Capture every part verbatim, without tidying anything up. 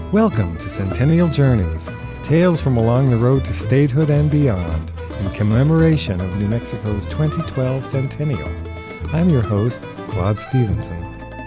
Welcome to Centennial Journeys, tales from along the road to statehood and beyond, in commemoration of New Mexico's twenty twelve centennial. I'm your host, Claude Stevenson.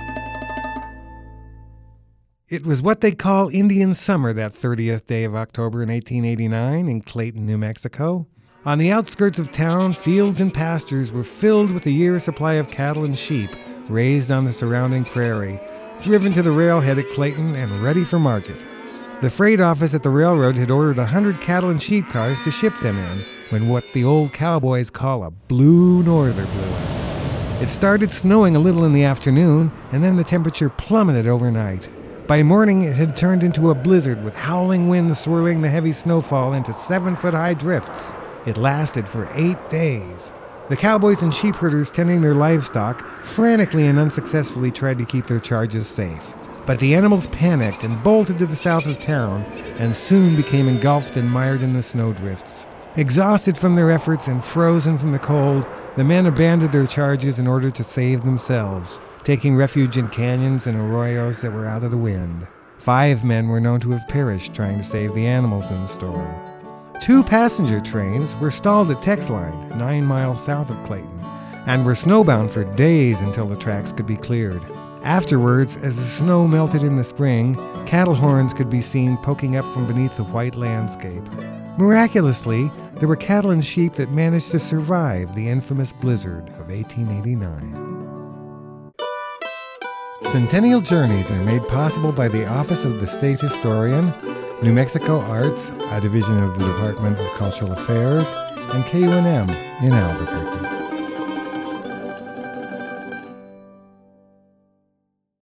It was what they call Indian summer that thirtieth day of October in eighteen eighty-nine in Clayton, New Mexico. On the outskirts of town, fields and pastures were filled with a year's supply of cattle and sheep raised on the surrounding prairie, driven to the railhead at Clayton and ready for market. The freight office at the railroad had ordered a hundred cattle and sheep cars to ship them in when what the old cowboys call a blue norther blew out. It started snowing a little in the afternoon, and then the temperature plummeted overnight. By morning, it had turned into a blizzard with howling winds swirling the heavy snowfall into seven-foot-high drifts. It lasted for eight days. The cowboys and sheep herders tending their livestock frantically and unsuccessfully tried to keep their charges safe. But the animals panicked and bolted to the south of town and soon became engulfed and mired in the snowdrifts. Exhausted from their efforts and frozen from the cold, the men abandoned their charges in order to save themselves, taking refuge in canyons and arroyos that were out of the wind. Five men were known to have perished trying to save the animals in the storm. Two passenger trains were stalled at Texline, nine miles south of Clayton, and were snowbound for days until the tracks could be cleared. Afterwards, as the snow melted in the spring, cattle horns could be seen poking up from beneath the white landscape. Miraculously, there were cattle and sheep that managed to survive the infamous blizzard of eighteen eighty-nine. Centennial Journeys are made possible by the Office of the State Historian, New Mexico Arts, a division of the Department of Cultural Affairs, and K U N M in Albuquerque.